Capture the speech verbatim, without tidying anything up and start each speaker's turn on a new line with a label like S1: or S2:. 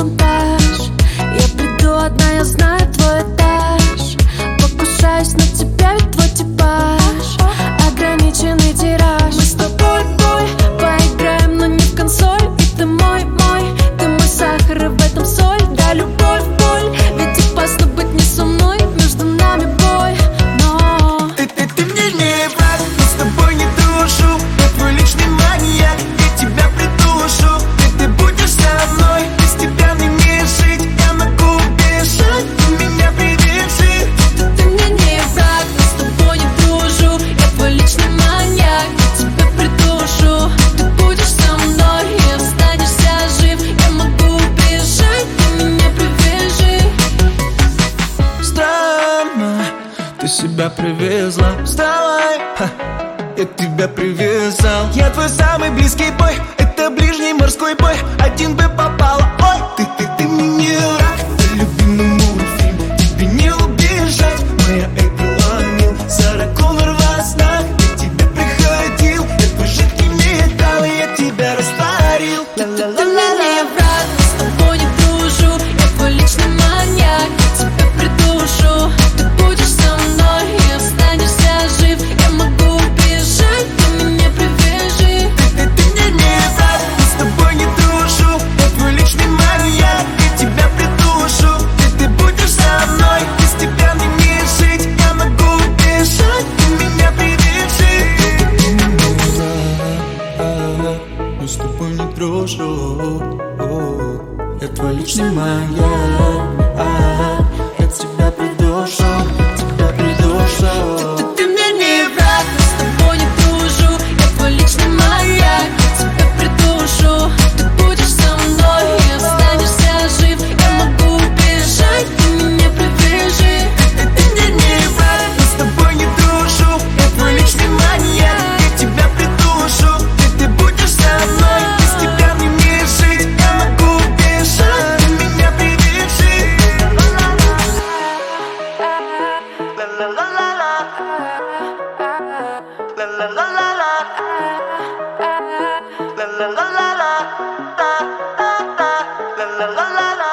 S1: монтаж. Я приду одна, я знаю твой этаж. Покушаюсь на тебя, ведь твой типаж. Ограниченный тираж. Мы с тобой, бой, поиграем, но не в консоль. И ты мой, мой, ты мой сахар, и в этом соль. Да, любовь, боль, ведь опасно быть не со мной. Между нами бой, но
S2: Ты, ты, ты мне не враг, но с тобой не дружу. Я твой личный маньяк, я тебя придушу. И ты будешь со мной, без тебя мне не жить. Я могу бежать, ты меня привяжи.
S1: ты, ты мне не враг, но с тобой не дружу. Я твой личный маньяк, я тебя придушу. Ты будешь со мной и останешься жив. Я могу бежать, ты меня привяжи.
S2: Странно, ты себя привезла. Вставай, ха, я тебя привязал. Я твой самый близкий бой, это ближний морской бой. Один бы попала, ой, ты, ты, ты мне не враг. Ты любимый мультфильм, тебе не убежать. Моя Эпиланил, Сара Коннор во снах. Я к тебе приходил, я твой жидкий металл, и я тебя растворил.
S1: Ты мне не враг, но с тобой не дружу. Я твой личный маньяк, я тебя придушу. Ты будешь со мной и останешься жив. Я могу бежать, ты меня привяжи.
S2: Ты, ты мне не враг, но с тобой не дружу. Я твой личный маньяк, я тебя придушу. Ты, ты будешь со мной, без тебя мне не жить. Я могу бежать, ты меня привяжи. Ты мне не враг, но с тобой не дружу. Я твой личный маньяк, я тебя придушу, тебя придушу.
S1: Ты, ты мне не враг, но с тобой не дружу. Я твой личный маньяк, я тебя придушу. Ты будешь со мной и останешься жив. Я могу бежать, ты меня привяжи.
S2: Ты, ты мне не враг, но с тобой не дружу. Я твой личный маньяк, я тебя придушу. Ты, ты будешь со мной, без тебя мне не жить. Я могу бежать, ты меня привяжи. Ла-ла-ла-ла-ла. Ла-ла-ла-ла-ла. Ла-ла-ла-ла-ла. Ла-ла-ла-ла-ла.